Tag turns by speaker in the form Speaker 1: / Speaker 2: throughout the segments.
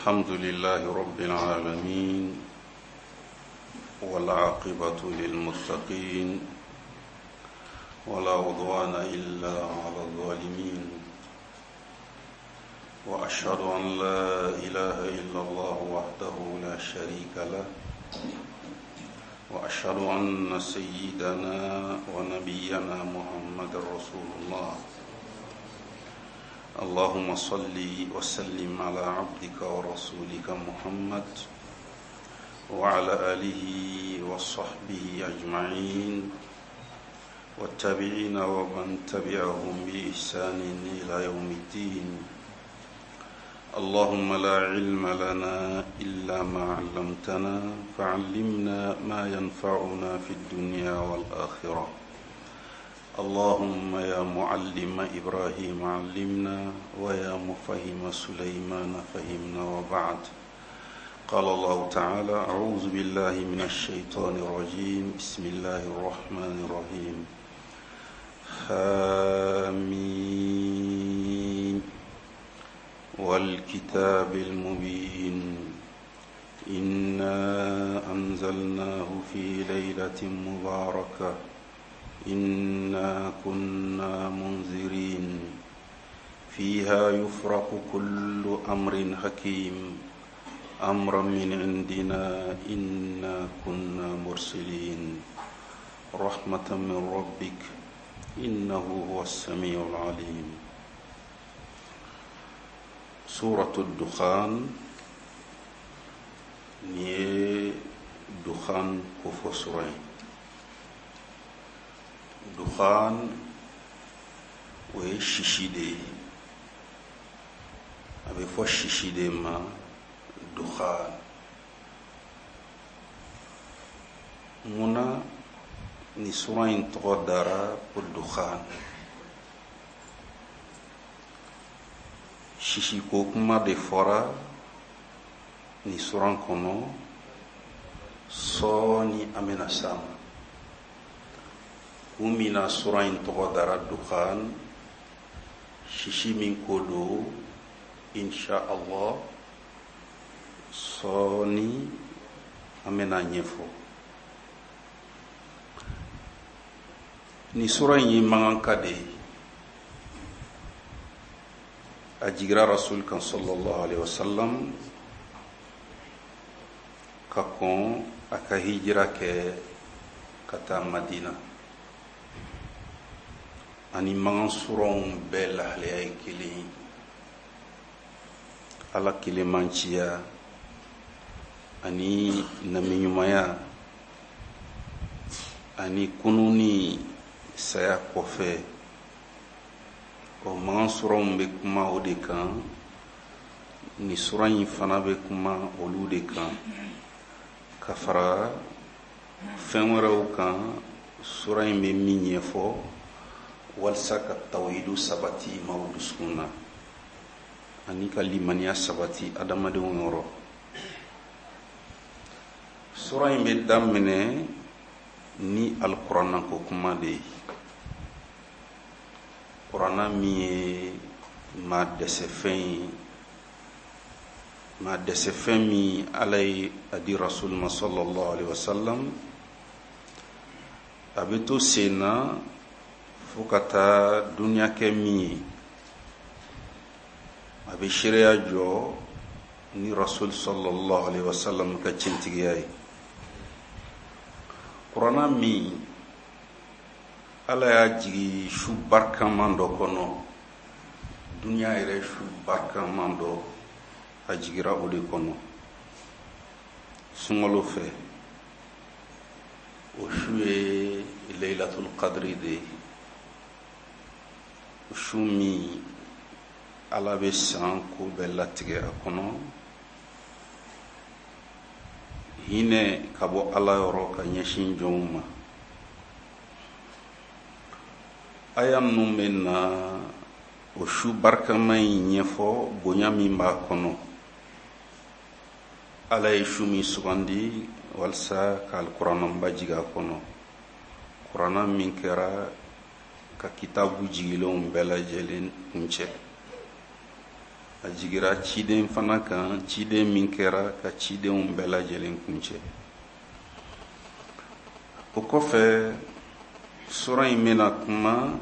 Speaker 1: الحمد لله رب العالمين والعاقبة للمتقين ولا عدوان إلا على الظالمين وأشهد أن لا إله إلا الله وحده لا شريك له وأشهد أن سيدنا ونبينا محمد رسول الله اللهم صل وسلم على عبدك ورسولك محمد وعلى آله وصحبه أجمعين والتابعين ومن تبعهم بإحسان إلى يوم الدين اللهم لا علم لنا إلا ما علمتنا فعلمنا ما ينفعنا في الدنيا والآخرة اللهم يا معلم إبراهيم علمنا ويا مفهم سليمان فهمنا وبعد قال الله تعالى أعوذ بالله من الشيطان الرجيم بسم الله الرحمن الرحيم حميم والكتاب المبين إنا أنزلناه في ليلة مباركة إنا كنا منذرين فيها يفرق كل أمر حكيم أمرا من عندنا إنا كنا مرسلين رحمة من ربك إنه هو السميع العليم سورة الدخان ني دخان كفسرين دخان وشيشيدي أبي فوش شيشيدي ما دخان منا نسوين تغدر بالدخان شيشي كوكما دي فورا نسوين كونو صوني أمنا سام umina surain togo dara dukhan shishi min kodo insha Allah soni amena nyefo ni surain yi mangankade ajigra rasul kan sallallahu alaihi wasallam kakon aka hijra ke kata Madina ani mangan suron bela le ay kili ala kili manchiya ani naminyumaya ani kununi saya kofe o mangan suron be kuma o de kan ni suran fana be kuma olu de kan kafara fenwaraw kan suran be minye fo walsa ka tawhidu sabati mawduskuna ani ka limaniya sabati adamadenw yɔrɔ sura in bɛ daminɛ ni alkuranna ko kuma de ye kuranna min ye ma dɛsɛ fɛn min ala ye a di rasul ma sallallahu alaihi wasallam a bɛ to sen na fo ka taa duniya kɛ min ye a bɛ seereya jɔ ni rasul sallallahu alaihi wasallam ka tiɲɛtigiya ye kuranna min ala y'a jigi su barikaman dɔ kɔnɔ duniya yɛrɛ su barikaman dɔ a jigira o de kɔnɔ sunkalo fɛ o su ye laylatul qadri de ye su min ala bɛ san ko bɛɛ latigɛ a kɔnɔ hinɛ ka bɔ ala yɔrɔ ka ɲɛsin jɔnw ma aya minnu bɛ na o su barikama in ɲɛfɔ bonya min b'a kɔnɔ ala ye su min sugandi walasa ka alikuranaba jigin a kɔnɔ kuranna min kɛra ka kitabu jigilenw bɛɛ lajɛlen kuncɛ a jigira ciden fana kan, ciden min kɛra ka cidenw bɛɛ lajɛlen kuncɛ. O kɔfɛ sura in bɛna kuma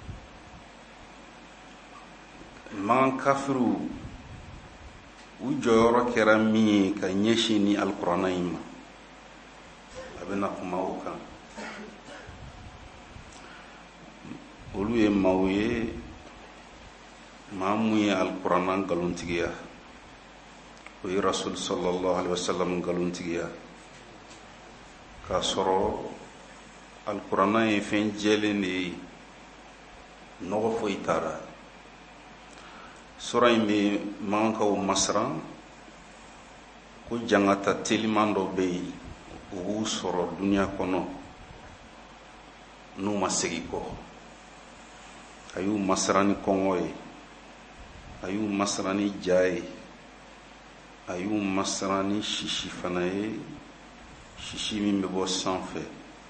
Speaker 1: man kafiru u jɔyɔrɔ kɛra min ye ka ɲɛsin ni alikuranɛ in ma. A bɛna kuma o kan. Olu ye maaw ye maa mun ye alikuranɛ nkalontigiya. O ye rasul sallallahu alaihi wasallam nkalontigiya. K'a sɔrɔ alikuranɛ ye fɛn jɛlen de ye, nɔgɔ foyi t'a la. Sura in bɛ mankaw masiran ko jangata teliman dɔ bɛ yen, u b'u sɔrɔ duniya kɔnɔ n'u ma segin kɔ. A y'u masiran ni kɔngɔ ye, a y'u masiran ni ja ye, a y'u masiran ni sisi fana ye, sisi min bɛ bɔ sanfɛ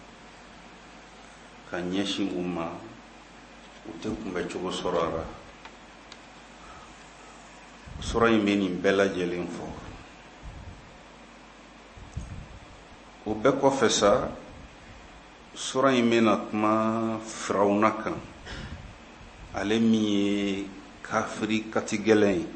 Speaker 1: ka ɲɛsin u ma, u tɛ kunbɛ cogo sɔrɔ a la. Sura in bɛ nin bɛɛ lajɛlen fɔ. O bɛɛ kɔfɛ sa, sura in bɛna kuma Firawuna kan. Ale min ye kafiri katigɛlɛn ye,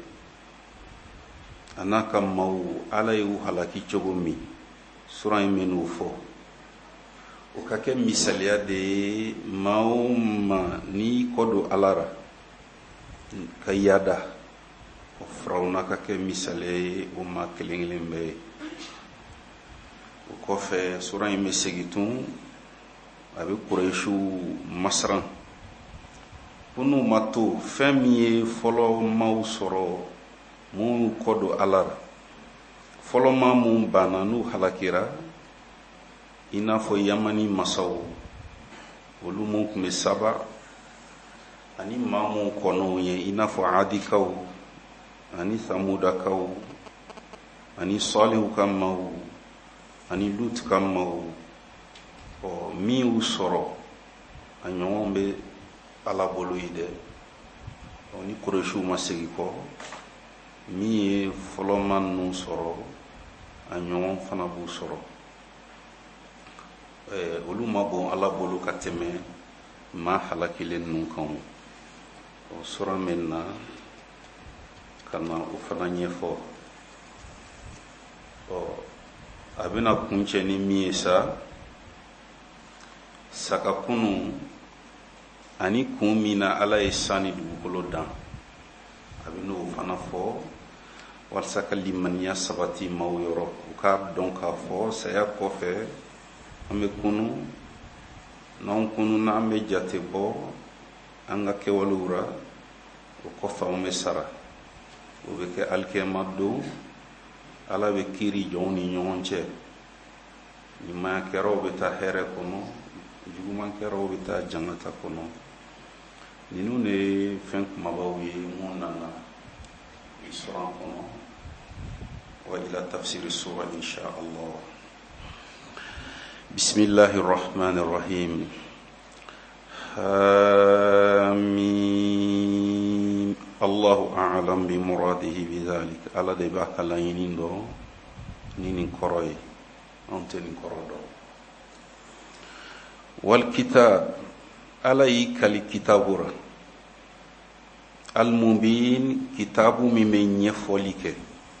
Speaker 1: a n'a ka maaw, Ala y'u halaki cogo min, sura in bɛ n'o fɔ. O ka kɛ misaliya de ye maa o maa n'i kɔ don Ala la ka yaada. O Firawuna ka kɛ misaliya ye o maa kelen kelen bɛɛ ye. O kɔfɛ sura in bɛ segin tun, a bɛ Kurɛšiw masiran ko n'u ma to fɛn min ye fɔlɔ maaw sɔrɔ minnu kɔ don Ala la. Fɔlɔ maa minnu banna n'u halakira, i n'a fɔ Yamani masaw, olu minnu tun bɛ Saba, ani maa minnu kɔnɔw ye i n'a fɔ Adikaw, ani Samudakaw, ani Sɔlihu ka maaw, ani Lut ka maaw. Min y'u sɔrɔ, a ɲɔgɔn bɛ Ala bolo ye dɛ. Ni Kurɛšiw ma segin kɔ, min ye fɔlɔma ninnu sɔrɔ, a ɲɔgɔn fana b'u sɔrɔ. Olu ma bon Ala bolo ka tɛmɛ maa halakilen ninnu kan. Sura min na ka na o fana ɲɛfɔ. A bɛna kuncɛ ni min ye sa, sagakunu ani kun min na Ala ye san ni dugukolo dan. A bɛ n'o fana fɔ walasa ka limaniya sabati maaw yɔrɔ. U k'a dɔn k'a fɔ saya kɔfɛ an bɛ kunu, n'an kunu n'an bɛ jate bɔ an ka kɛwalew la, o kɔfɛ an bɛ sara. O bɛ kɛ alikiyama don, Ala bɛ kiiri jɔnw ni ɲɔgɔn cɛ. Ɲumankɛlaw bɛ taa hɛrɛ kɔnɔ, jugumankɛlaw bɛ taa jangata kɔnɔ. Ninnu de ye fɛn kumabaw ye mun nana i sɔrɔ an kɔnɔ. Wa ila tafsiri sura insha Allah. Bismillahir rahmanir rahim. Hamim. Allahu a'lam bi muradihi bi dhalik. Ala de b'a ka laɲini dɔn ni nin kɔrɔ ye, an tɛ nin kɔrɔ dɔn. Wal kitab, Ala y'i kali kitabu la. Al-mubin, kitabu min bɛ ɲɛfɔli kɛ.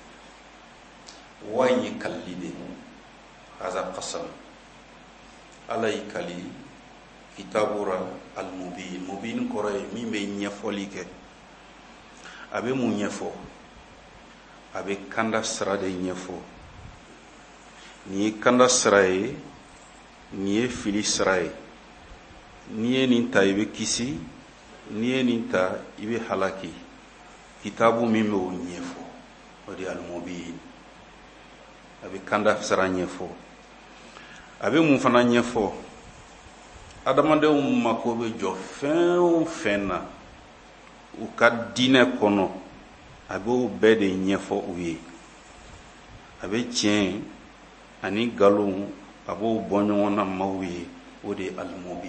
Speaker 1: Wa ye kalili de, haza qasam. Ala y'i kali kitabu la al-mubin. Mubin kɔrɔ ye min bɛ ɲɛfɔli kɛ. A bɛ mun ɲɛfɔ? A bɛ kanda sira de ɲɛfɔ. Nin ye kanda sira ye, nin ye fili sira ye. N'i ye nin ta i bɛ kisi, n'i ye nin ta i bɛ halaki. Kitabu min bɛ o ɲɛfɔ, o de ye al-mubin. A bɛ kanda sira ɲɛfɔ. A bɛ mun fana ɲɛfɔ? Adamadenw mako bɛ jɔ fɛn o fɛn na u ka diinɛ kɔnɔ, a b'o bɛɛ de ɲɛfɔ u ye. A bɛ tiɲɛ ani nkalon, a b'o bɔ ɲɔgɔn na maaw ye. O de ye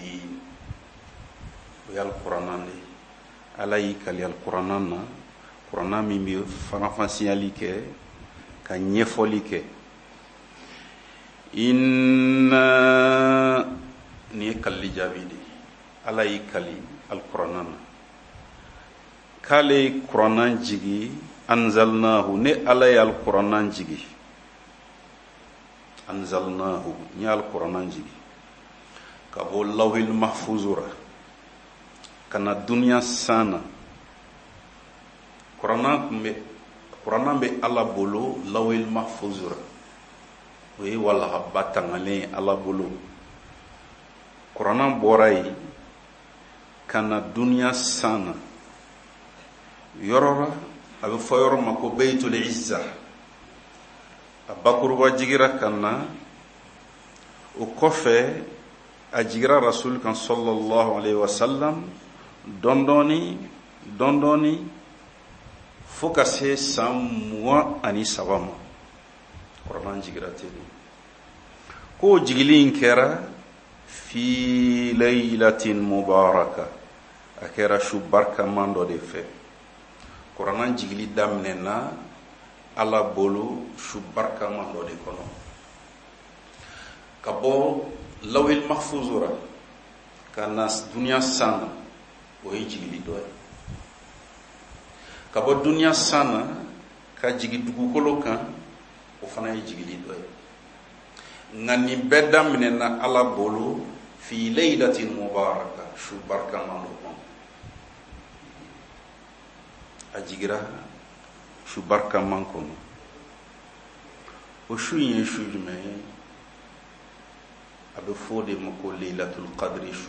Speaker 1: al-mubin. O ye alikuranɛ de. Ala y'i kali alikuranɛ na kuranna min bɛ faranfasiyali kɛ ka ɲɛfɔli kɛ. Inna ni ye kalili jaabi de ye. Ala y'i kali alikuranna na k'ale ye kuranna jigi anzalnahu ne Ala ye alikuranna jigi. Anzalnahu n ye alikuranna jigi ka bɔ lawhil mahfuzura ka na duniya san na. kuranna bɛ Ala bolo lawhil mahfuzura, o ye walahaba tangalen Ala bolo. kuranna bɔra yen ka na duniya san na yɔrɔ la, a bɛ fɔ yɔrɔ ma ko Beitul Izza. A bakuruba jigira ka na, o kɔfɛ a jigira Rasul kan sallallahu alaihi wasallam dɔndɔni dɔndɔni fo ka se san 23 ma. kuranna jigira ten. Ko jigili in kɛra fi laylatin mubaraka, a kɛra su barikaman dɔ de fɛ. kuranna jigili daminɛna Ala bolo su barikaman dɔ de kɔnɔ. Ka bɔ lawhil mahfuzura ka na duniya san na, o ye jigili dɔ ye. Ka bɔ duniya san na ka jigi dugukolo kan, o fana ye jigili dɔ ye. Nka nin bɛɛ daminɛna Ala bolo fi laylatin mubaraka, su barikaman dɔ kɔnɔ. A jigira su barikaman kɔnɔ. O su in ye su jumɛn ye? A bɛ fɔ de ma ko laylatul qadri su.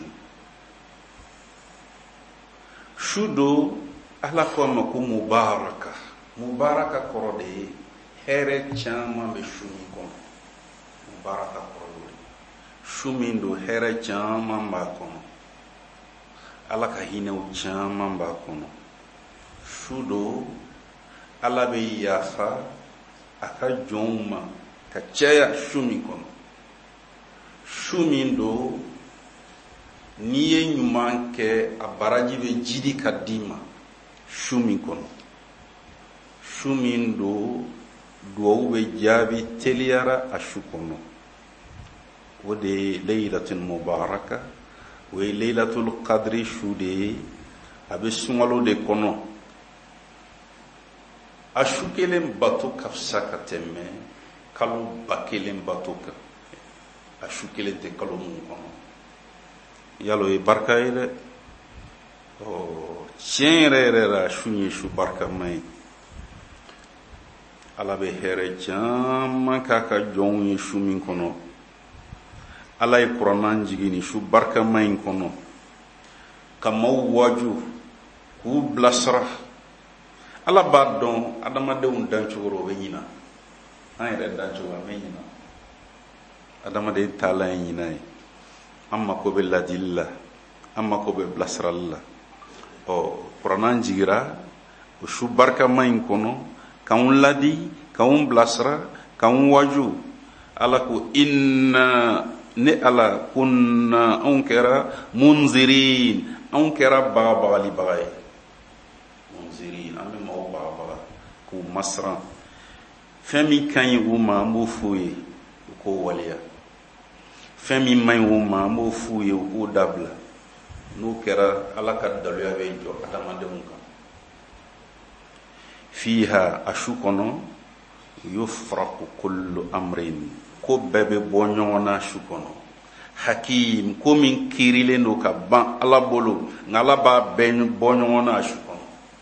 Speaker 1: Su do Ala ko ma ko mubaraka. Mubaraka kɔrɔ de ye hɛrɛ caman bɛ su min kɔnɔ. Mubaraka kɔrɔ de ye su min do hɛrɛ caman b'a kɔnɔ. Ala ka hinɛw caman b'a kɔnɔ. Su do Ala bɛ yafa a ka jɔnw ma ka caya su min kɔnɔ. Su min do n'i ye ɲuman kɛ, a baraji bɛ jidi ka d'i ma su min kɔnɔ. Su min do duwawu bɛ jaabi teliyara a su kɔnɔ. O de ye laylatul mubaraka, o ye laylatul qadri su de ye. A bɛ sunkalo de kɔnɔ. A su kelen bato ka fisa ka tɛmɛ kalo 1000 bato kan. A su kelen tɛ kalo mun kɔnɔ. Yalo ye barika ye dɛ. Tiɲɛ yɛrɛ yɛrɛ la, su ye su barikama ye. Ala bɛ hɛrɛ caman k'a ka jɔnw ye su min kɔnɔ. Ala ye kuranna jigi ni su barikama in kɔnɔ ka maaw waaju k'u bilasira. Ala b'a dɔn adamadenw dancogo o bɛ ɲina. An yɛrɛ dancogo a bɛ ɲina. Adamaden taalan ye ɲina ye. An mako bɛ ladili la, an mako bɛ bilasirali la. Kuranna jigira o su barikama in kɔnɔ k'anw ladi, k'anw bilasira, k'anw waaju. Ala ko inna ne Ala kunna, anw kɛra munzirin, anw kɛra bagabagalibaga ye. Munzirin, an bɛ maaw bagabaga k'u masiran. Fɛn min ka ɲi u ma an b'o f'u ye, u k'o waleya. Fɛn min man ɲi u ma an b'o f'u ye, u k'o dabila. N'o kɛra Ala ka daluya bɛ jɔ adamadenw kan. Fiha, a su kɔnɔ, yufraqu kullu amrin, ko bɛɛ bɛ bɔ ɲɔgɔn na su kɔnɔ. Hakim, ko min kiirilen do ka ban Ala bolo, nka Ala b'a bɛɛ bɔ ɲɔgɔn na a su kɔnɔ.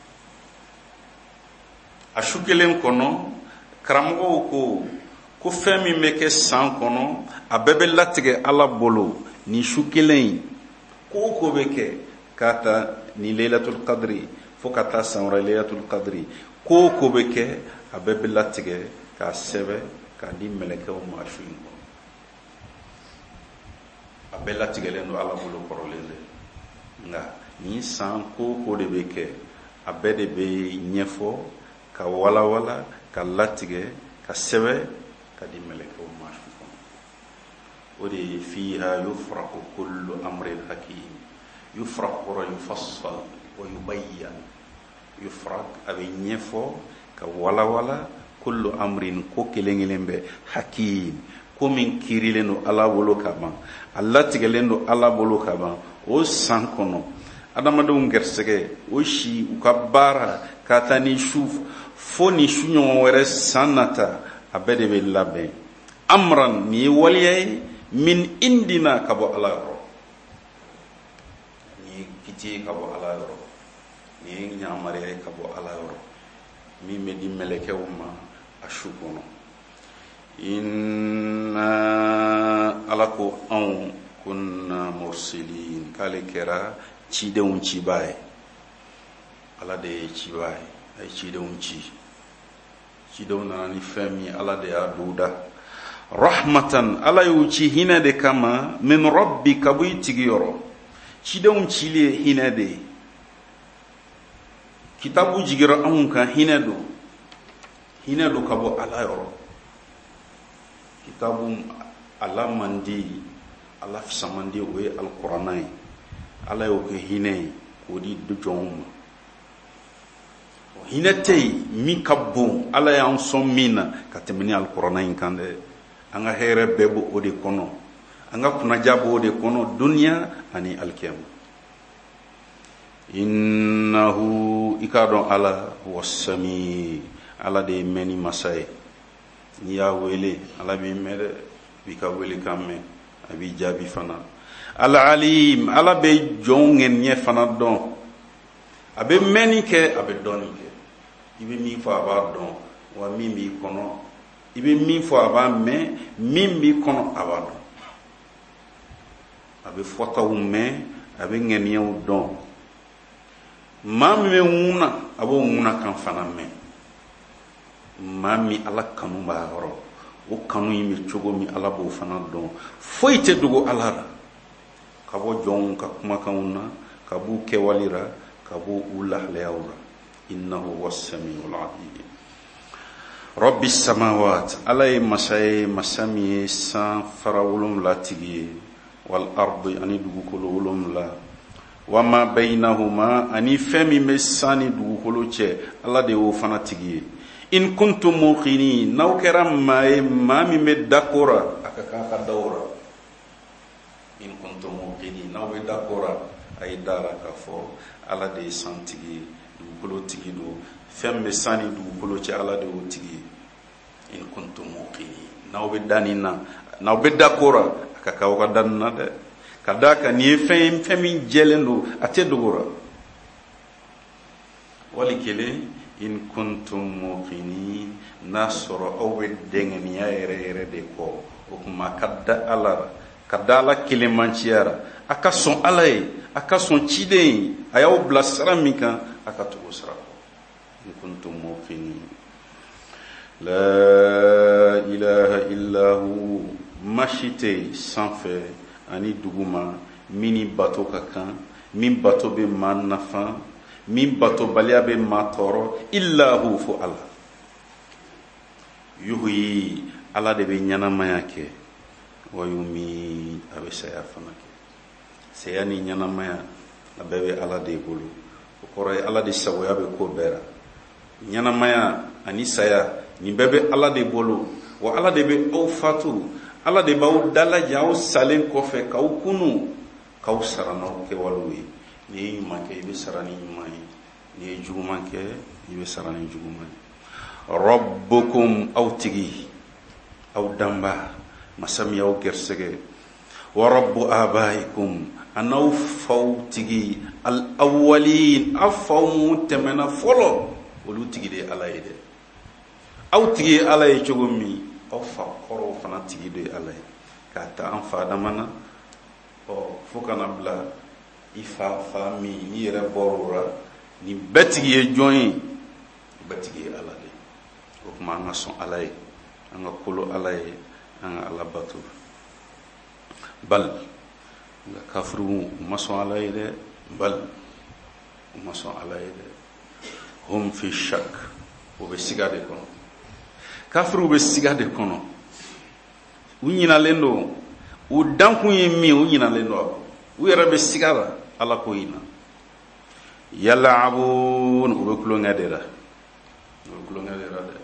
Speaker 1: A su kelen kɔnɔ, karamɔgɔw ko fɛn min bɛ kɛ san kɔnɔ, a bɛɛ bɛ latigɛ Ala bolo ni su kelen in. Ko bɛ kɛ k'a ta ni laylatul qadri fo ka taa san wɛrɛ laylatul qadri. Ko bɛ kɛ, a bɛɛ bɛ latigɛ k'a sɛbɛn k'a di mɛlɛkɛw ma su in kɔnɔ. A bɛɛ latigɛlen do Ala bolo kɔrɔlen de. Nka ni san ko de bɛ kɛ, a bɛɛ de bɛ ɲɛfɔ ka walawala ka latigɛ ka sɛbɛn ka di mɛlɛkɛw ma su kɔnɔ. O de ye fiha yufraqu kullu amrin hakim. Yufraq kɔrɔ yufassal wa yubayyan. yufrak a bɛ ɲɛfɔ ka walawala kullu amrin ko kelen bɛ hakim ko min kiirilen don ala bolo ka ban a latigɛlen don ala bolo ka ban o san kɔnɔ adamadenw gɛrisɛgɛ o si u ka baara ka taa ni su fo ni su ɲɔgɔn wɛrɛ san nata a bɛɛ de bɛ labɛn amran nin ye waliya ye min indina ka bɔ ala yɔrɔ nin ye kiti ye ka bɔ ala yɔrɔ nin ye ɲamariya ye ka bɔ ala yɔrɔ min bɛ di mɛlɛkɛw ma a su kɔnɔ inna ala ko anw kunna mursilin k'ale kɛra cidenw cibaa ye ala de ye cibaa ye a ye cidenw ci cidenw nana ni fɛn min ala de y'a don da rahmatan ala y'u ci hinɛ de kama min rabbi ka bɔ i tigi yɔrɔ cidenw cili ye hinɛ de ye kitabu jigira anw kan hinɛ don ka bɔ ala yɔrɔ kitabu ala man di ala fisa man di o ye alikuranna ye ala y'o kɛ hinɛ ye k'o di jɔnw ma hinɛ tɛ yen min ka bon ala y'an sɔn min na ka tɛmɛ ni alikuranna in kan dɛ an ka hɛrɛ bɛɛ b'o de kɔnɔ an ka kunnaja b'o de kɔnɔ duniya ani alikiyama innahu i k'a dɔn ala wasami ala de ye mɛnni masa ye n'i y'a wele ala b'i mɛn dɛ b'i ka wele kan mɛn a b'i jaabi fana al-alim ala bɛ jɔnw ŋɛniɲɛ fana dɔn a bɛ mɛnni kɛ a bɛ dɔnni kɛ i bɛ min fɔ a b'a dɔn wa min b'i kɔnɔ i bɛ min fɔ a b'a mɛn min b'i kɔnɔ a b'a dɔn a bɛ fɔtaw mɛn a bɛ ŋɛniɲɛw dɔn maa min bɛ ŋuna a b'o ŋuna kan fana mɛn maa min ala kanu b'a yɔrɔ o kanu in bɛ cogo min ala b'o fana dɔn foyi tɛ dogo ala la ka bɔ jɔnw ka kumakanw na ka b'u kɛwale la ka b'u lahalayaw la innahu was-sami'ul 'alim rabbi samawat ala ye masa ye masa min ye san fara 7 tigi ye wal ardi ani dugukolo 7 wa ma bainahuma ani fɛn min bɛ san ni dugukolo cɛ ala de y'o fana tigi ye in kuntum muqinin n'aw kɛra maa ye maa min bɛ dakora a ka kan ka dawora in kuntum muqinin n'aw bɛ dakora a ye dara k'a fɔ ala de ye san tigi ye dugukolo tigi don fɛn min bɛ san ni dugukolo cɛ ala de y'o tigi ye in kuntum muqinin n'aw bɛ da nin na n'aw bɛ dakora a ka kan aw ka da nin na dɛ ka da kan nin ye fɛn min jɛlen don a tɛ dogora wali kelen in kuntum muqinin n'a sɔrɔ aw bɛ dɛngɛniya yɛrɛ de kɔ o kuma ka da ala kelenmanciya la a ka sɔn ala ye a ka sɔn ciden ye a y'aw bila sira min kan a ka tugu sira kɔ in kuntum muqinin la ilaha illahu mashite sanfɛ ani duguma min bato ka kan min bato bɛ maa nafa min batobaliya bɛ maa tɔɔrɔ illahu fo ala yuhyi ala de bɛ ɲɛnamaya kɛ wa yumi a bɛ saya fana kɛ saya ni ɲɛnamaya a bɛɛ bɛ ala de bolo o kɔrɔ ye ala de sagoya bɛ ko bɛɛ la ɲɛnamaya ani saya nin bɛɛ bɛ ala de bolo wa ala de bɛ aw fatu ala de b'aw dalaja aw salen kɔfɛ k'aw kunu k'aw sara n'aw kɛwalew ye n'i ye ɲuman kɛ i bɛ sara ni ɲuman ye n'i ye juguman kɛ i bɛ sara ni juguman ye rabbukum aw tigi aw danba masa min y'aw gɛrisɛgɛ wa rabbu abaikum a n'aw faw tigi al-awwalin aw faw mun tɛmɛna fɔlɔ olu tigi de ye ala ye dɛ aw tigi ye ala ye cogo min aw fa kɔrɔw fana tigi de ye ala ye k'a ta an fa dama na fo kana bila i fa min n'i yɛrɛ bɔr'o la nin bɛɛ tigi ye jɔn ye bɛɛ tigi ye ala de o kuma an ka sɔn ala ye an ka kolo ala ye an ka ala bato bal nka kafiriw u ma sɔn ala ye dɛ bal u ma sɔn ala ye dɛ hum fi shak o bɛ siga de kɔnɔ kafiriw bɛ siga de kɔnɔ u ɲinalen don u dankun ye min u ɲinalen don a kɔ u yɛrɛ bɛ siga la ala ko in na yal'abun ube kulo ngadera de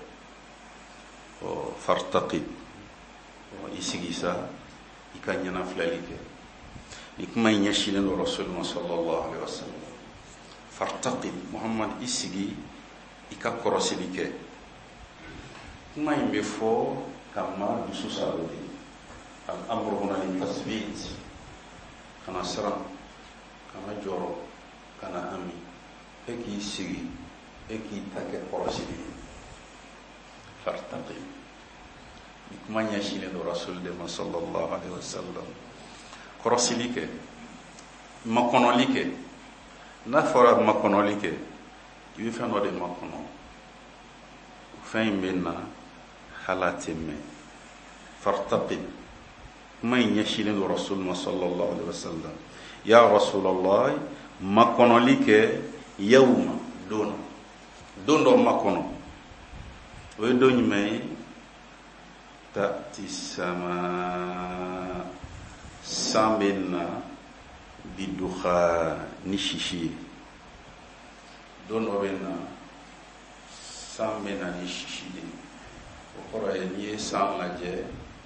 Speaker 1: fartaqib isigi sa ikanyana flalike ikma nyashile no rasulullah sallallahu alaihi wasallam fartaqib muhammad isigi ikakorosilike kuma imbe fo kama dusu salodi al amru huna lil tasbit kana sara kana joro kana ami eki sigi eki take korosili fartaqib kuma nyashile no rasulullah sallallahu alaihi wasallam korosilike makonolike na fora makonolike ibi fɛn dɔ de ma kɔnɔ fɛn in bɛ na halati mɛ fartaqib kuma in ɲɛsilen don rasulullah sallallahu alaihi wasallam ya rasulallah makɔnɔli kɛ yawma don dɔ makɔnɔ o ye don jumɛn ye ta'ti sama san bɛ na bidukha ni sisi ye don dɔ bɛ na san bɛ na ni sisi ye o kɔrɔ ye n'i ye san lajɛ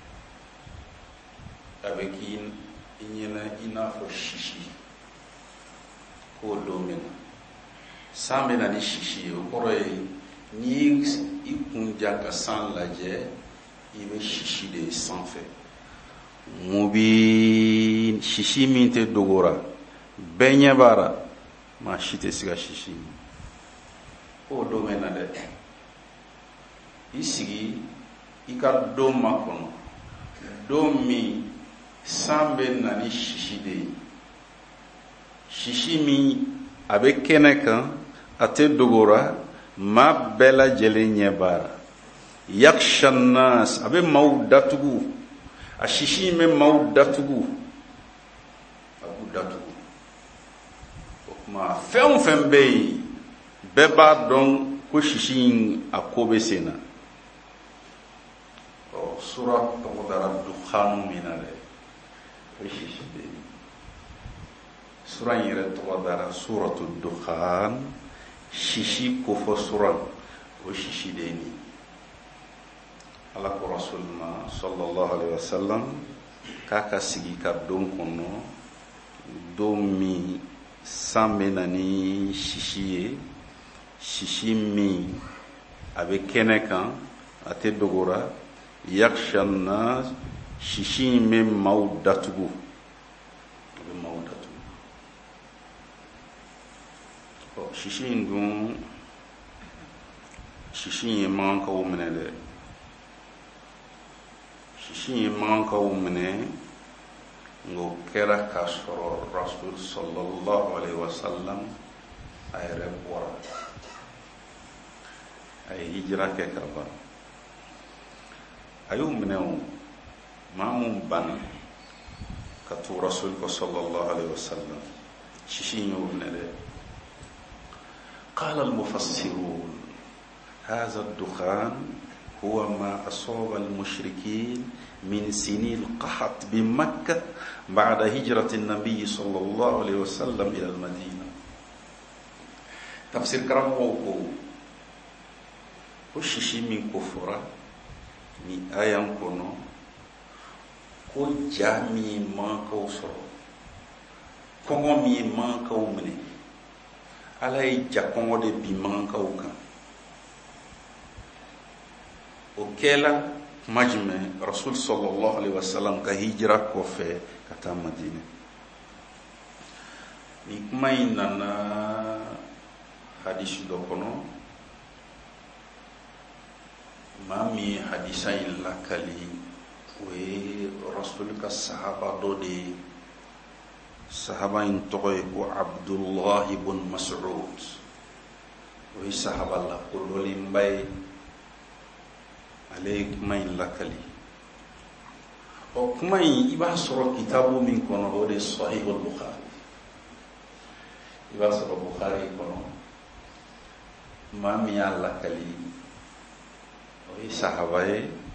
Speaker 1: a bɛ k'i ɲɛna i n'a fɔ sisi k'o don bɛ na san bɛ na ni sisi ye o kɔrɔ ye n'i i kun ja ka san lajɛ i bɛ sisi de sanfɛ mun bi sisi min tɛ dogora bɛɛ ɲɛ b'a la maa si tɛ se ka sisi k'o don bɛ na dɛ i sigi i ka don makɔnɔ don min san bɛ na ni sisi de ye sisi min a bɛ kɛnɛ kan a tɛ dogora maa bɛɛ lajɛlen ɲɛ b'a la yaksha nas a bɛ maaw datugu a sisi in bɛ maaw datugu a b'u datugu o tuma fɛn o fɛn bɛ yen bɛɛ b'a dɔn ko sisi in a ko bɛ sen na sura tɔgɔ dara dukhanu min na dɛ o sisi de ye sura in yɛrɛ tɔgɔ dara suratu dukhan sisi kofɔ sura o sisi de ye nin ala ko rasulullah sallallahu alaihi wasallam k'a ka sigi ka don kɔnɔ don min san bɛ na ni sisi ye sisi min a bɛ kɛnɛ kan a tɛ dogora yaksha nas sisi in bɛ maaw datugu a bɛ maaw datugu sisi in dun sisi in ye mankankaw minɛ dɛ sisi ye mankankaw minɛ nka o kɛra k'a sɔrɔ rasul sallallahu alaihi wasallam a yɛrɛ bɔra a ye hijira kɛ ka ban a y'o minɛ o maa mun banna ka to rasul kɔ sallallahu alaihi wasallam sisi y'o minɛ dɛ قال المفسرون هذا الدخان هو ما أصاب المشركين من سنين القحط بمكة بعد هجرة النبي صلى الله عليه وسلم إلى المدينة تفسير كرام وشيشي من كفرة من آيان كونو كو جامي ما كوسر كونغو مي ما كومني على جاكونغو دي بي كوكا o kɛla kuma jumɛn rasul sallallahu alaihi wasallam ka hijira kɔfɛ ka taa madina ni kuma in nana hadisi dɔ kɔnɔ maa min ye hadisa in lakali o ye rasul ka sahaba dɔ de ye sahaba in tɔgɔ ye ko abdullah ibn mas'ud o ye sahaba lakodɔlenba ye ale ye kuma in lakali o kuma in i b'a sɔrɔ kitabu min kɔnɔ o de sahih al-bukhari i b'a sɔrɔ bukhari kɔnɔ maa min y'a lakali o ye sahaba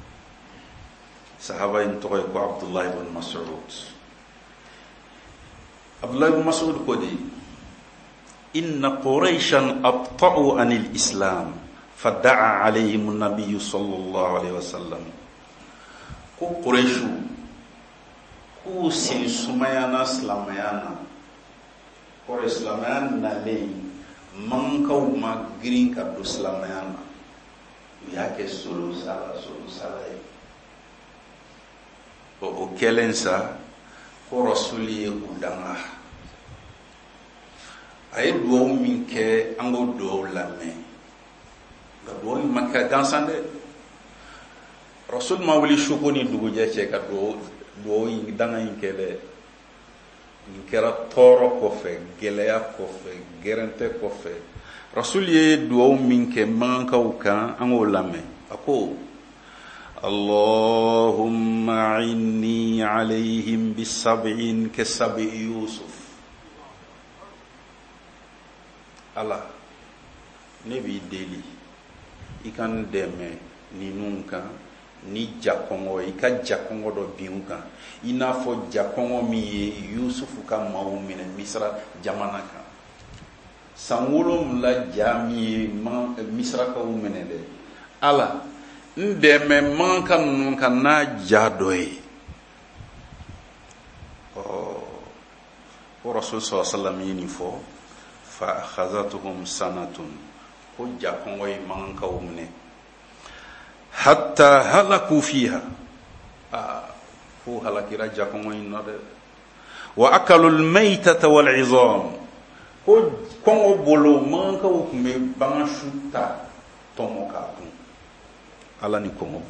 Speaker 1: in tɔgɔ ye ko abdullah ibn mas'ud abdullah ibn mas'ud ko de inna quraishan abta'u anil islam fada'a alayhim an-nabiy sallallahu alayhi wasallam ko quraishu ku sin sumayana slamayana ko islamayana lay man ka ma green ka do slamayana ya ke solo sala o kelensa ko rasuli udanga ay do min ke ango do lame ga do makka dansande rasul ma wali shukoni dugu je che ka do yi danga yin kele ni kera toro ko fe geleya ko fe gerente ko fe rasul ye do min ke manka uka ango lame ako Allahumma inni alayhim bisab'in kasab'i Yusuf. Allah nebi deli ikan deme ni nunka ni jakongo ika jakongo do biunka ina fo jakongo mi Yusuf ka maumine Misra jamana ka sanwolo la jami Misra ka umene de Allah ndeme manka nunka na jadoy Rasul sallallahu alaihi wasallam yini fo fa akhazatuhum sanatun ko jakon way manka umne hatta halaku fiha ko halakira jakon way node wa akalu almaytata wal izam ko kongo bolo manka ukume banshuta tomoka ala ni kongo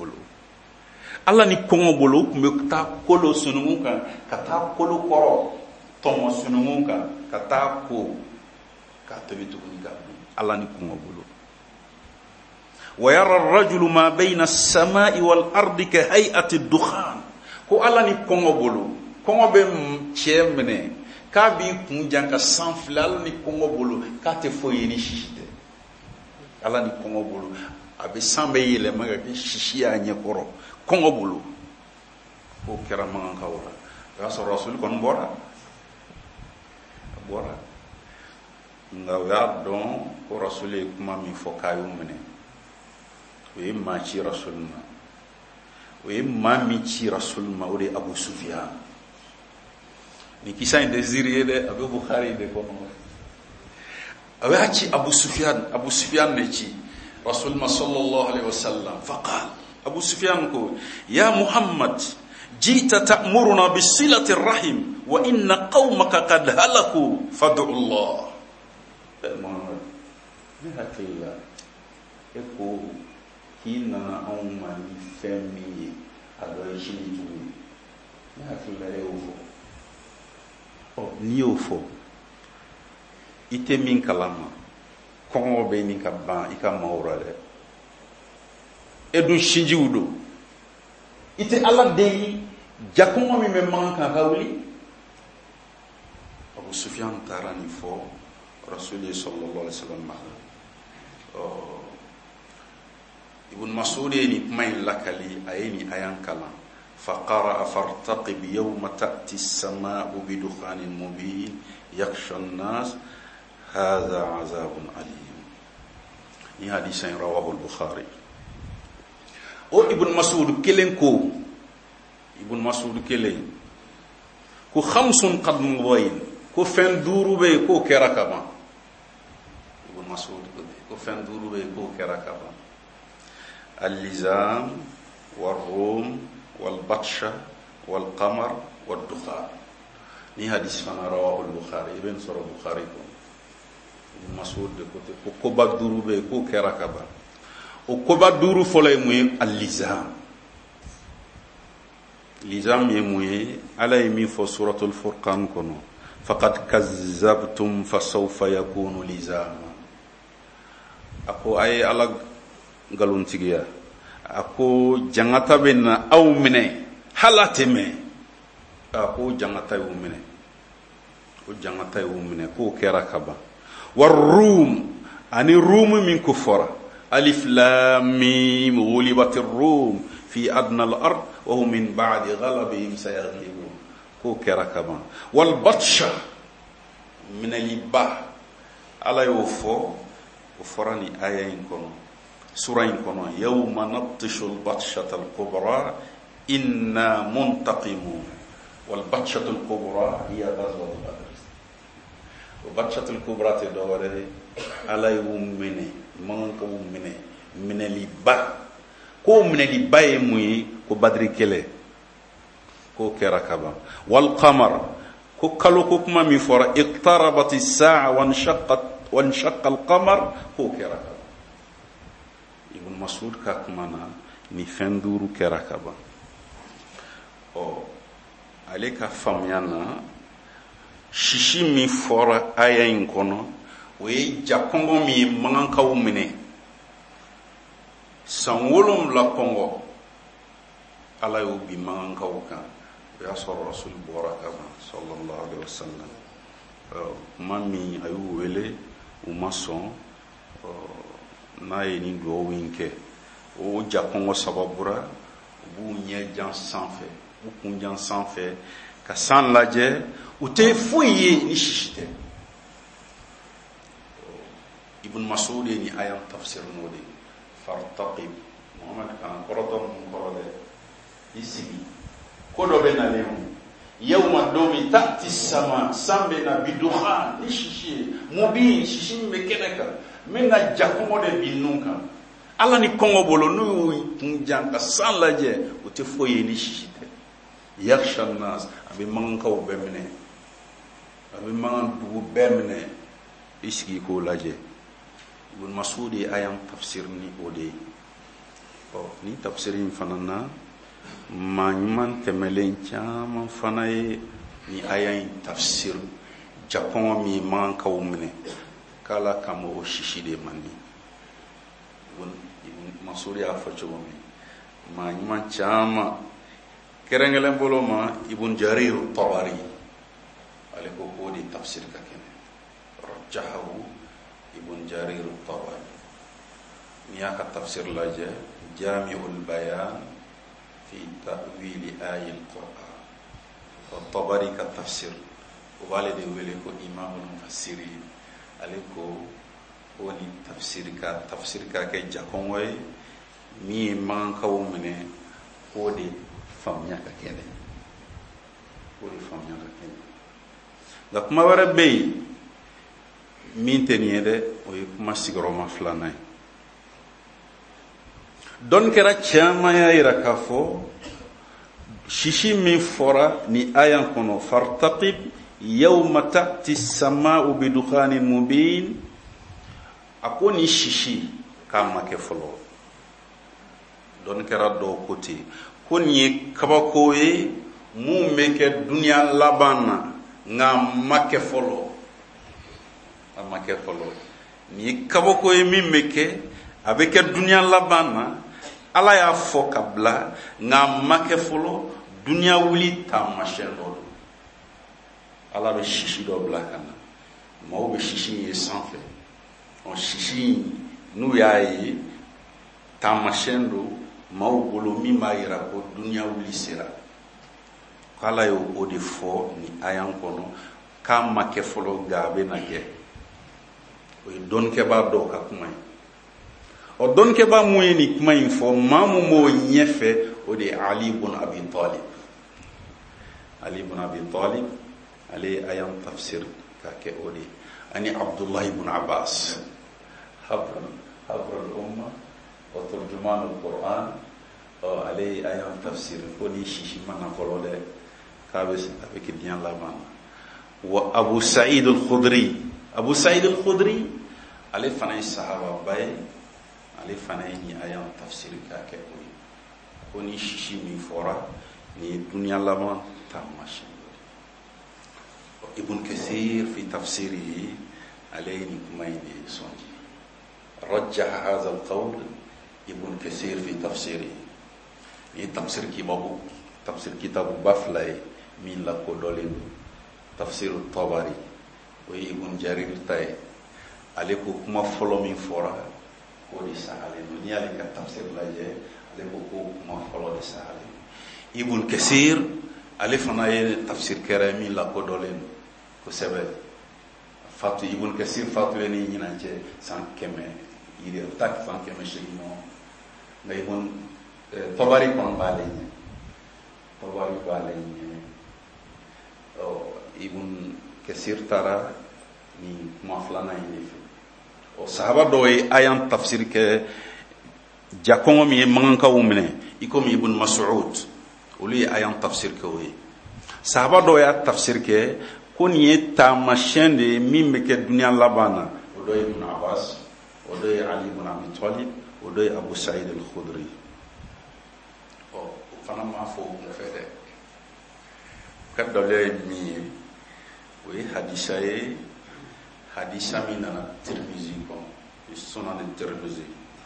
Speaker 1: bolo kumbe ta kolo sununguka kata kolo koro tomo sununguka kata ko kata bitukunika ala ni kongo bolo wa yara ar-rajulu ma bayna as-sama'i wal ardi ka hay'ati ad-dukhan ko ala ni kongo bolo kongo be chemne ka bi kunjanka sanflal ni kongo bolo ka te foyini shishite ala ni kongo bolo abe sambe yele maga ke shishiya nyekoro kongo bulu ko kera man kawra ya so rasul kon bora ngawa don ko rasul kuma mi fokayu mene we ma ci rasulna we ma mi ci rasulma ore Abu Sufyan ni kisa indesiré de Abu Bukhari de kono awa ci Abu Sufyan ne ci رسول الله صلى الله عليه وسلم فقال أبو سفيان قال يا محمد جئت تأمرنا بصلة الرحم وإن قومك قد هلكوا فادعوا الله محمد بهك الله يقول كينا أوما فمي أدوشيني بهك الله يوفو نيوفو إتمين كلامه kongo be ni ka ban ika mawra de edu shinjiudo ite ala de jakongo mi me manka kawli Abu Sufyan tarani fo Rasul sallallahu alaihi wasallam Ibn Mas'ud ni may lakali ayni ayan kala faqara fartaqib yawma ta'ti as-samaa'u bi dukhanin mubin yakhsha an-nas هذا عذاب أليم ni hadis yang rawahu al-Bukhari Ibn Mas'ud kelen ko khamsun qad mubayin ko fen duru be ko kerakama Ibn Mas'ud ko fen duru be ko kerakama al-lizam wal-rum wal-batsha wal-qamar wal-dukhan ni hadis fana rawahu al-Bukhari ibn Sura Bukhari ko Mas'ud de côté ko koba duru be ko kerakaba o koba duru folay muy al-lizam ye muy alay mi fo suratul furqan kono faqad kazzabtum fasawfa yakunu lizama ako ay ala galun tigiya ako jangata benna aw mine halateme ako jangata yu mine ko kerakaba والروم أن الروم من كفر ألف لام ميم غلبت الروم في أدنى الأرض وهم من بعد غلبهم سيغلبون كو كركبا والبطشة من الإباء ala y'o fɔ o fɔra ni aya in kɔnɔ sura in kɔnɔ yawma nabtishu al-batshata al-kubra inna muntaqimun wal batshatu al-kubra hiya ghazwatu badr. o batshatu al-kubra te dɔwɛrɛ ala y'o minɛ man ka o minɛ minɛliba ko minɛliba ye mun ye ko badiri kɛlɛ ko kɛra kaban wal qamar ko kalo ko kuma min fɔra iqtarabat as-sa'a wa انشق القمر ko kɛra kaban. Ibn Mas'ud ka kuma na ni fɛn duuru kɛra kaban. Ale ka faamuya na sisi min fɔra aya in kɔnɔ o ye jakɔngɔ min ye mankankaw minɛ san 7 kɔngɔ ala y'o bi mankankaw kan o y'a sɔrɔ rasul bɔra kaban sallallahu alaihi wasallam. Kuma min a y'u wele u ma sɔn n'a ye ni duwawu in kɛ o jakɔngɔ sababura u b'u ɲɛ jan sanfɛ u kun jan sanfɛ ka san lajɛ u tɛ foyi ye ni sisi tɛ. Ibn Mas'ud ye ni aya tafsir n'o de fartaqib Muhammad kan kɔrɔtɔ mun kɔrɔ dɛ i sigi ko dɔ bɛ nalen yawma domi ta'ti sama sambe na bidukhan ni sisi mubin sisi me keneka menga jakɔngɔ de binnu kan ala ni kɔngɔ bolo n'u kun jan ka san lajɛ u tɛ foyi ye ni sisi tɛ. yakhsha an-nas a bɛ mankankaw bɛɛ minɛ a bɛ mankan dugu bɛɛ minɛ i sigi k'o lajɛ. Ibn Mas'ud ye aya tafsir ni o de ye. Ni tafsir in fana na maa ɲuman tɛmɛlen caman fana ye ni aya in tafsir jakɔngɔ min ye mankankaw minɛ k'ala kama o sisi de man di. Ibn Mas'ud y'a fɔ cogo min maa ɲuman caman kɛrɛnkɛrɛn bolo ma Ibn Jarir Tabari ale ko k'o de tafsir ka kɛnɛ rajjahahu Ibn Jarir Tabari. Ni y'a ka tafsir lajɛ Jami'ul Bayan fi ta'wili ayil Qur'an o Tabari ka tafsir o b'ale de wele ko imamul mufassirin. Ale ko o ni tafsir ka kɛ jakɔngɔ ye min ye mankankaw minɛ k'o de faamuya ka kɛnɛ nka kuma wɛrɛ bɛ yen min tɛ nin ye dɛ o ye kuma sigiyɔrɔma 2nan ye. dɔnnikɛla caman y'a jira k'a fɔ sisi min fɔra ni aya kɔnɔ fartaqib yawma ta'ti as-sama'u bidukhanin mubin a ko ni sisi k'a ma kɛ fɔlɔ. dɔnnikɛla dɔw ko ten ko nin ye kabako ye mun bɛ kɛ duniya laban na nka a ma kɛ fɔlɔ. Nin ye kabako ye min bɛ kɛ a bɛ kɛ duniya laban na ala y'a fɔ ka bila nka a ma kɛ fɔlɔ. duniya wuli taamasiyɛn dɔ don. ala bɛ sisi dɔ bila ka na maaw bɛ sisi ye sanfɛ sisi n'u y'a ye taamasiyɛn don maaw bolo min b'a jira ko duniya wuli sera. k'ala ye o de fɔ ni aya kɔnɔ k'a ma kɛ fɔlɔ nka a bɛ na kɛ. o ye dɔnnikɛbaa dɔw ka kuma ye. o dɔnnikɛbaa mun ye nin kuma in fɔ maa mun b'o ɲɛfɛ o de ye Ali ibn Abi Talib. Ali ibn Abi Talib ale ye aya tafsir ka kɛ o de ye ani Abdullah ibn Abbas habrul umma wa turjuman al-Qur'an ale ye aya tafsir ko ni sisi mana fɔlɔ dɛ k'a bɛ kɛ diɲɛ laban na. wa Abu Sa'id al-Khudri ale fana ye sahaba ba ye ale fana ye ni aya tafsir ka kɛ o ye ko ni sisi min fɔra ni duniya laban taamasiyɛn. Ibn Kathir fi tafsirihi ale ye ni kuma in de sɔnji. rajjaha hadha al-qawl Ibn Kathir fi tafsirihi. ni tafsir kitabu ba fila ye min lakodɔnlen don. tafsir Tabari o ye Ibn Jarir ta ye ale ko kuma fɔlɔ min fɔra k'o de sahalen don. n'i y'ale ka tafsir lajɛ ale ko kuma fɔlɔ de sahalen don. Ibn Kathir ale fana ye tafsir kɛra min lakodɔnlen don kosɛbɛ. a fatu ibn kasir fatu ni nyinanje san keme yiri tak san keme shigno ngai ibn tabari kon balenye ibn kasir tara ni maflana ni o sahaba do ayan tafsir ke jakongo mi manka umne ikom ibn mas'ud uli ayan tafsir ke we sahaba do ya tafsir ke kon ye tamashende mimbe ke dunya labana o do ibn abbas o do ali ibn abi talib o do abu sa'id al-khudri o fana ma fo mo fete kat do le mi we hadisa minana tirmizi ko sunan tirmizi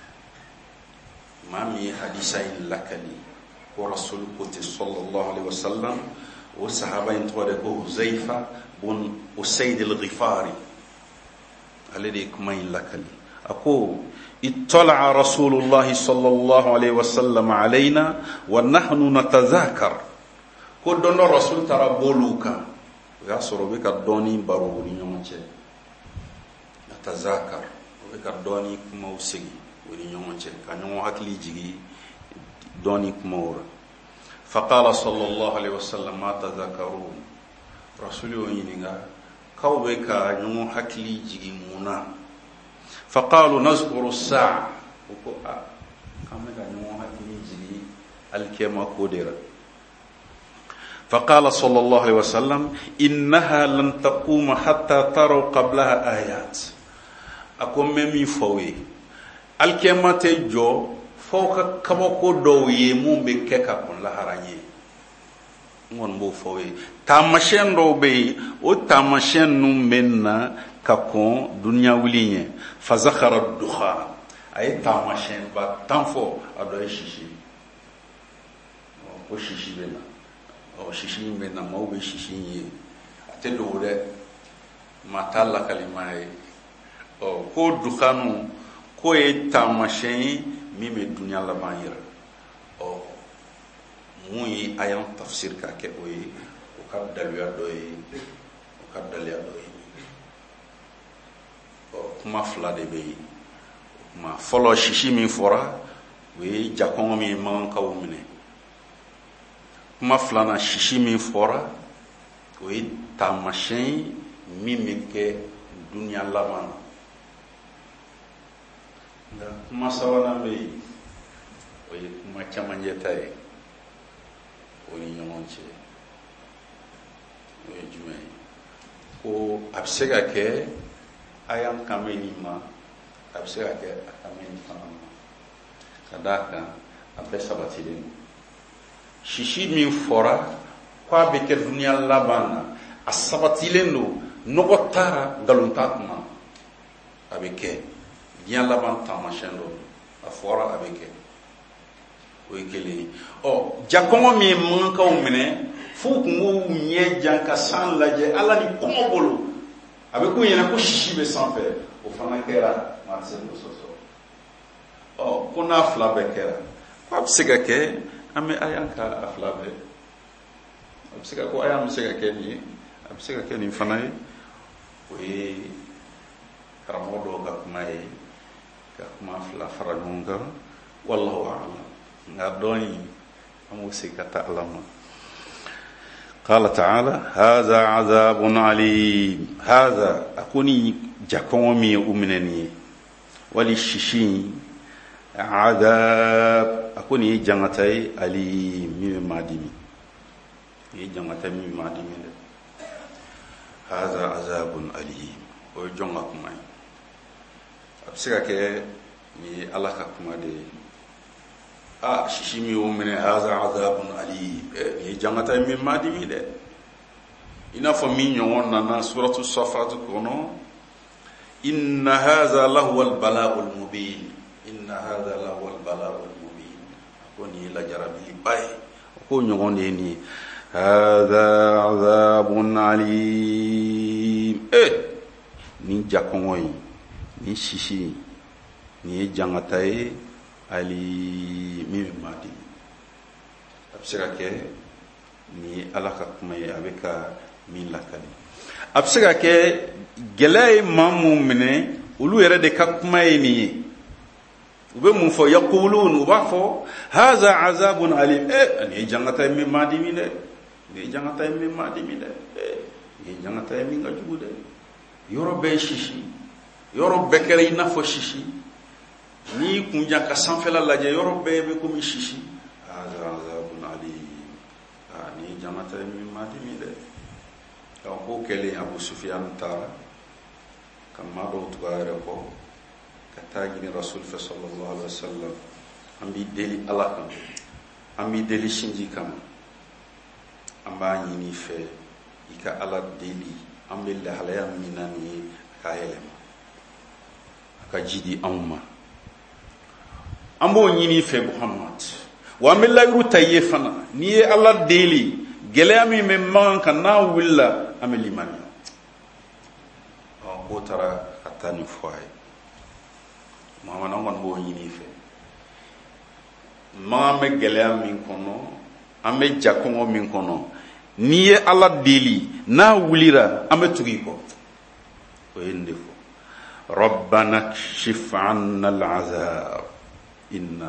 Speaker 1: mami hadisa lakali ko rasul ko sallallahu alaihi wasallam o sahaba intore ko Uzaifa bun Usayd al-Ghifari alladhi kuma lakali ako ittala rasulullah sallallahu alaihi wasallam alaina wa nahnu natazakar ko dono rasul tara boluka ya sorobe ka doni baro ni nyonche natazakar o ka doni kuma usigi woni nyonche ka nyon hakli jigi doni kuma ora faqala sallallahu alaihi wasallam ma tazakarun rasulu yininga kawbe ka nyon hakli jigi muna faqalu nazkuru as-sa'a ko kamma ka nyon hakli jigi alkema kodera فقال صلى الله عليه وسلم إنها لن تقوم حتى تروا قبلها آيات أكون ممي فوي الكلمة جو فوق كمكو دو يمون بكيكا كون لهراني نون بو فوي تامشين دو بي او تامشين نمنا كاكون دنيا وليني فزخر الدخان أي تامشين با تنفو أدو شيشي او شيشي بنا o shishi me na maube shishi yi atendo de matala kalimae o ko dukanu ko e tamashen mi me dunya la banira o muyi ayan tafsir ka ke o ka dalya doyi o ka dalya doyi o kuma fla de be ma folo shishi mi fora we jakon mi man ka umine kuma flana shishi min fora o ye tamashen min bɛ kɛ dunya laban nka kuma sabanan bɛ yen o ye kuma camancɛ ta ye o ni ɲɔgɔn cɛ o ye jumɛn ye ko a bɛ se ka kɛ a y'an kanbɛ nin ma a bɛ se ka kɛ a kanbɛ nin fana ma ka d'a kan a bɛɛ sabatilen don shishi min fora ko a bɛ kɛ dunya laban na a sabatilen don nɔgɔ taara nkalon t'a kuma a bɛ kɛ diɲɛ laban taamasiyɛn dɔ a fɔra a bɛ kɛ o ye kelen ye jakɔngɔ min ye mankankaw minɛ f'u kun k'u ɲɛ jan ka san lajɛ ala ni kɔngɔ bolo a bɛ k'u ɲɛna ko sisi bɛ sanfɛ o fana kɛra maa tɛ se k'o sɔsɔ ko n'a fila bɛɛ kɛra ko a bɛ se ka kɛ an bɛ aya ka a fila bɛɛ a bɛ se ka ko aya bɛ se ka kɛ nin ye a bɛ se ka kɛ nin fana ye o ye karamɔgɔ dɔw ka kuma ye ka kuma fila fara ɲɔgɔn kan wallahu a'lam nka dɔn in an b'o se ka taa ala ma قال تعالى هذا عذاب عليم هذا أكوني جاكومي أمنني وللششين عذاب أكوني جنتي علي ميم مادمي جنتي ميم مادمي هذا عذاب عليم وجنكم أي أبسكك ni Allah ka kuma de shishimi o mene haza azabun ali ni jangata mi madimi de ina fa mi nyon na suratu safat kono inna hadha lahu al bala'ul mubin inna hadha lahu al bala'ul mubin ko ni la jarabi bay ko nyon de ni hadha azabun ali ni jakongoy ni shishi ni jangatai ali mi madi absira ke ni alaka kuma ya abeka min lakali a bɛ se ka kɛ gɛlɛya ye maa mun minɛ olu yɛrɛ de ka kuma ye nin ye u bɛ mun fɔ yaqulun u b'a fɔ haza azabun alim nin ye jangata ye min ma dimi dɛ nin ye jangata ye min ma dimi dɛ nin ye jangata ye min ka jugu dɛ yɔrɔ bɛɛ sisi yɔrɔ bɛɛ kɛra i n'a fɔ sisi n'i kun jan ka sanfɛla lajɛ yɔrɔ bɛɛ bɛ komi sisi haza azabun alim nin ye jangata ye min ma dimi dɛ ko kɛlen Abu Sufyan taara ka maa dɔw tugu a yɛrɛ kɔ ka taa ɲini Rasul fɛ sallallahu alaihi wasallam an b'i deli Ala kan an b'i deli sinji kama an b'a ɲini i fɛ i ka Ala deli an bɛ lahalaya min na nin ye a k'a yɛlɛma a ka ji di anw ma an b'o ɲini i fɛ Muhammad wa an bɛ layiru ta i ye fana n'i ye Ala deli gɛlɛya min bɛ mankan kan n'a wulila an bɛ limaniya k'o taara ka taa nin fɔ a ye Muhammad an kɔni b'o ɲini i fɛ mankan bɛ gɛlɛya min kɔnɔ an bɛ jakɔngɔ min kɔnɔ n'i ye Ala deli n'a wulira an bɛ tugu i kɔ o ye nin de fɔ rabbana kshif anna al-azab inna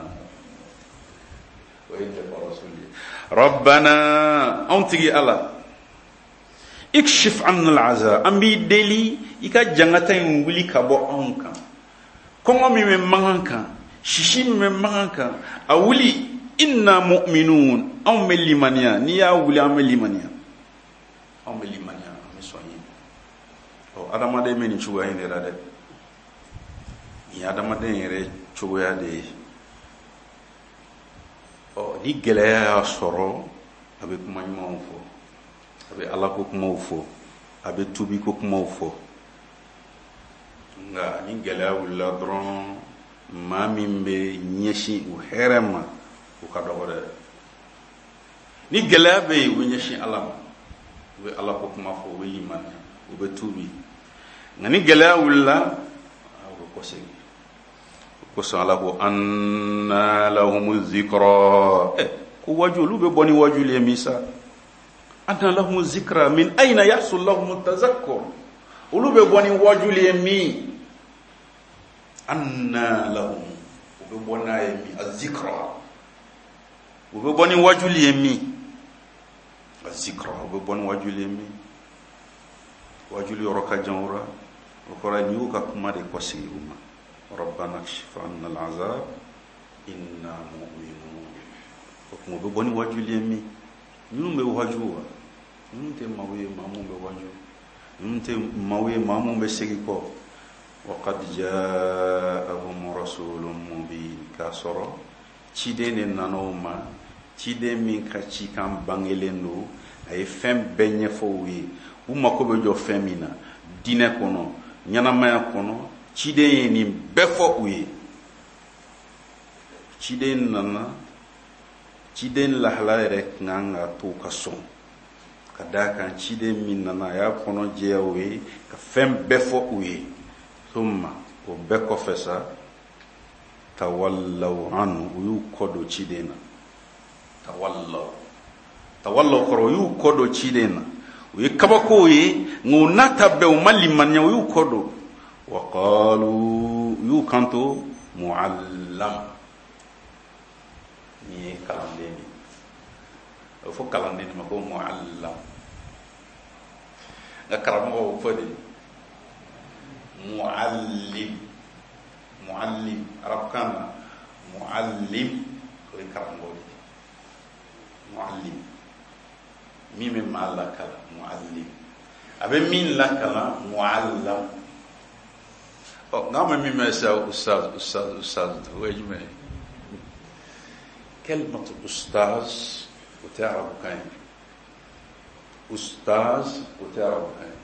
Speaker 1: o ye nin de fɔ Rasuli rabbana anw tigi Ala ikshif anna al-azab an b'i deli i ka jangata in wuli ka bɔ anw kan kɔngɔ min bɛ mankan kan sisi min bɛ mankan kan a wuli inna mu'minun anw bɛ limaniya n'i y'a wuli an bɛ limaniya an bɛ sɔn ye adamaden bɛ nin cogoya in de la dɛ nin ye adamaden yɛrɛ cogoya de ye ni gɛlɛya y'a sɔrɔ a bɛ kuma ɲumanw fɔ a bɛ Ala ko kumaw fɔ a bɛ tubi ko kumaw fɔ nka ni gɛlɛya wulila dɔrɔn maa min bɛ ɲɛsin u hɛrɛ ma u ka dɔgɔ dɛ ni gɛlɛya bɛ yen u bɛ ɲɛsin Ala ma u bɛ Ala ko kuma fɔ u bɛ limaniya u bɛ tubi nka ni gɛlɛya wulila u bɛ kɔsegin o kosɔn Ala ko anna lahumu zikra ko waju olu bɛ bɔ ni waju le min sa anna lahumu zikra min ayna yahsul lahumu tazakkur olu bɛ bɔ ni waju le min anna lahum u bɛ bɔ n'a ye min azikra u bɛ bɔ ni waju le min azikra u bɛ bɔ ni waju le min waju yɔrɔ ka jan o la o kɔrɔ ni y'u ka kuma de kɔsigi u ma rabbana kshif anna al-azab inna mu'minun o kuma bɛ bɔ ni waju le min minnu bɛ waju wa minnu tɛ maaw ye maa minnu bɛ waju minnu tɛ maaw ye maa minnu bɛ segin kɔ wa qad ja'ahum rasulun mubin k'a sɔrɔ ciden de nana o ma ciden min ka cikan bangelen don a ye fɛn bɛɛ ɲɛfɔ u ye u mako bɛ jɔ fɛn min na diinɛ kɔnɔ ɲɛnamaya kɔnɔ ciden ye nin bɛɛ fɔ u ye ciden nana ciden lahala yɛrɛ kan ka to ka sɔn ka d'a kan ciden min nana a y'a kɔnɔ jɛya u ye ka fɛn bɛɛ fɔ u ye thumma o bɛɛ kɔfɛ sa tawallaw anhu u y'u kɔ don ciden na tawallaw kɔrɔ u y'u kɔ don ciden na u ye kabako ye nka u n'a ta bɛɛ u ma limaniya u y'u kɔ don wa qalu u y'u kanto muallam ni ye kalanden ye a bɛ fɔ kalanden de ma ko muallam nka karamɔgɔ o fɔ de muallim arabukan na muallim o ye karamɔgɔ de muallim min bɛ maa lakala muallim a bɛ min lakala muallam nka ma min bɛ ustaz o ye jumɛn ye كلمة أستاذ وتعرف كاين أستاذ وتعرف كاين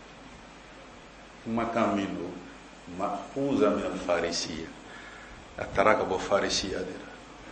Speaker 1: ما كان منه مأخوذة من الفارسية التراكب الفارسية دير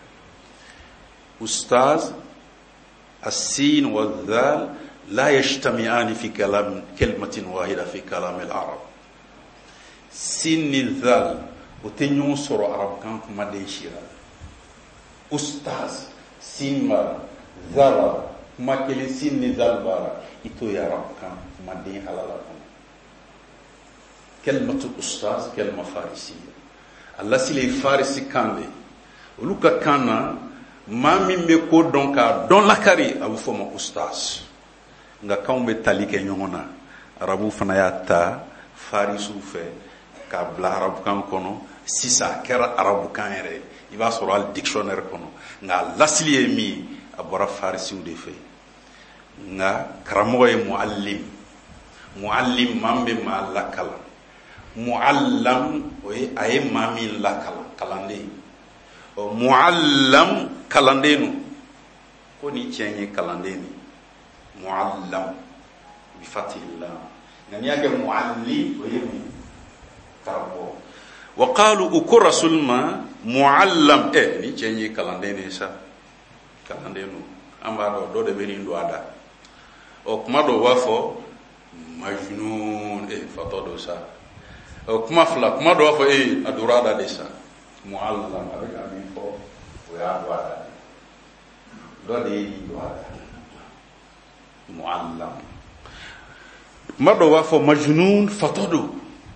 Speaker 1: أستاذ السين والذال لا يجتمعان في كلمة واحدة في كلام العرب سين الذال وتنيون سورة عرب كان كما ديشيرا أستاذ سينما ذرة kuma kelen sin ni zalbara ito ya rab kan madin alala kan kalmatu ustaz kalma farisiya Allah sile farisi kambe uluka kana mami me ko don ka don lakari abu foma ustaz nga kambe talike nyongona arabu fana ya ta farisu fe ka bla arabu kan kono sisa kera arabu kan yere iba soro al dictionnaire kono nga lasili mi abora farisi de fe nga karamo e muallim mambe ma lakala muallam oye ay mami lakala kalande o muallam kalandenu ko ni chenye kalandeni muallam bi fatillah ngani yake muallim oye mi karamo wa qalu ukur rasulma muallam ni chenye kalandeni sa kalandenu amba do de beni ndo ada o kuma do wafo majnun fatodo sa o kuma fla kuma do wafo adurada de sa muallam avec ami fo o ya do ada do de do ada muallam kuma do wafo majnun fatodo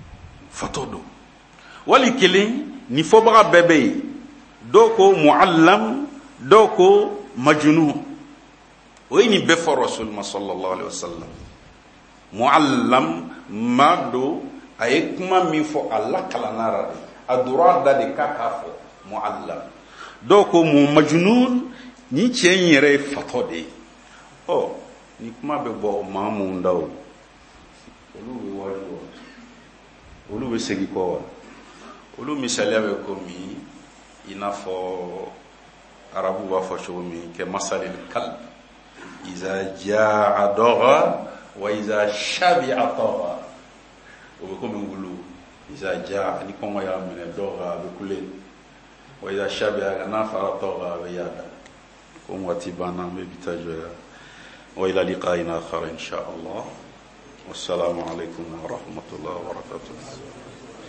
Speaker 1: wali kelen ni fo baga bebe doko muallam doko majnun oyni be for rasulullah sallallahu alaihi wasallam muallam mado ay kuma mi fo Allah kala narade adurada de kakafo muallam doko mu majnun ni chenyere fatode ni kuma be bo mamu ndaw olu be segi ko olu misali be ko mi ina fo arabu wa fo chomi ke masalil kalb iza jaa dogha wa iza shabi'a tagha o ko mi ngulu iza jaa ni ko ya mene dogha be kule wa iza shabi'a na fara tagha be yada ko wati bana me bitajoya wa ila liqa'ina akhar insha Allah wassalamu alaykum wa rahmatullahi wa barakatuh.